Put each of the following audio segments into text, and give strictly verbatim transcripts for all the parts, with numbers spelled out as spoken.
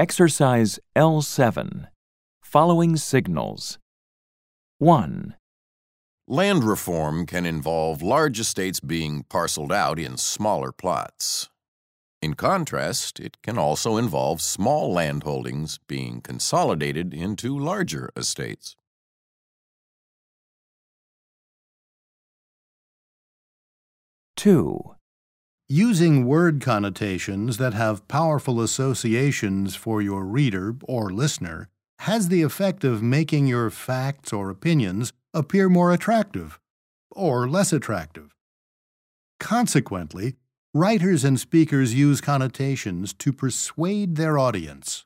Exercise L seven. Following signals. one. Land reform can involve large estates being parceled out in smaller plots. In contrast, it can also involve small landholdings being consolidated into larger estates. two. Using word connotations that have powerful associations for your reader or listener has the effect of making your facts or opinions appear more attractive or less attractive. Consequently, writers and speakers use connotations to persuade their audience.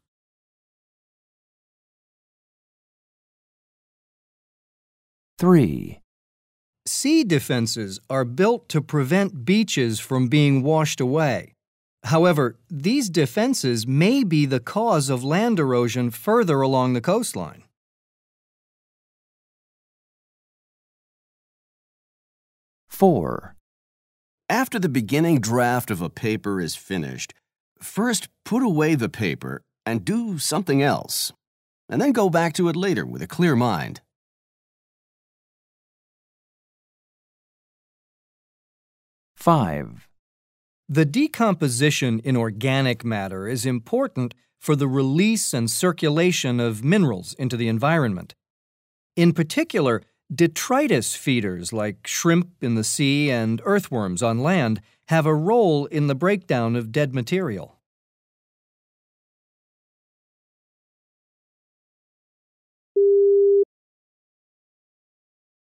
three. Sea defenses are built to prevent beaches from being washed away. However, these defenses may be the cause of land erosion further along the coastline. four. After the beginning draft of a paper is finished, first put away the paper and do something else, and then go back to it later with a clear mind. five. The decomposition in organic matter is important for the release and circulation of minerals into the environment. In particular, detritus feeders like shrimp in the sea and earthworms on land have a role in the breakdown of dead material.